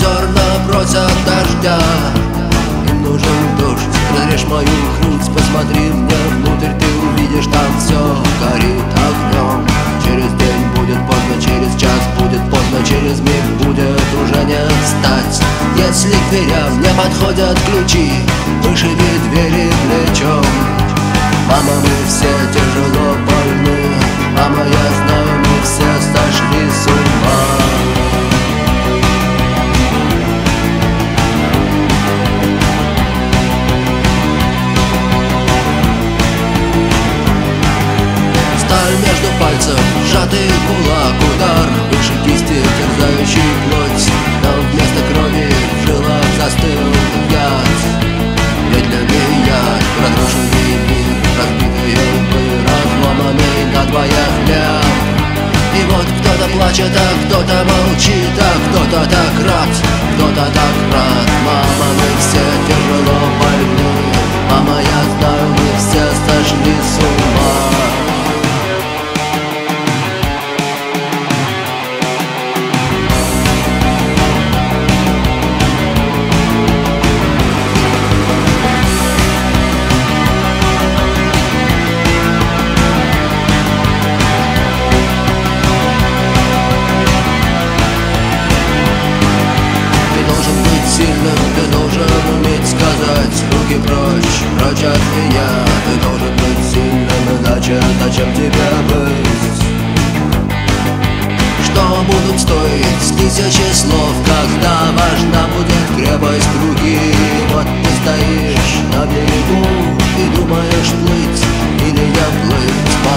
зерна просят дождя. Им нужен дождь, разрежь мою грудь, посмотри мне внутрь, ты увидишь, там все горит огнем. Через день будет поздно, через час будет поздно, через миг будет уже не встать. Если к дверям не подходят ключи, вышиби двери плечом. Мама, мы все тяжело больны, мама, я знаю, мы все сошли с ума. Сталь между пальцев, сжатый кулак, удар выше кисти, терзающий плоть. Но вместо крови в жилах застыл яд. Медленный яд, разрушенный мир, разбитые лбы, разломанный надвое хлеб. И вот кто-то плачет, а кто-то молчит, а кто-то так рад, кто-то так рад. Мама, мы все тяжело больны, мама, я знаю, мы все сошли с ума. Ты должен уметь сказать: руки прочь, прочь от меня. Ты должен быть сильным, иначе зачем тебе быть? Что будут стоить тысячи слов, когда важна будет крепость руки? Вот ты стоишь на берегу и думаешь, плыть или не плыть.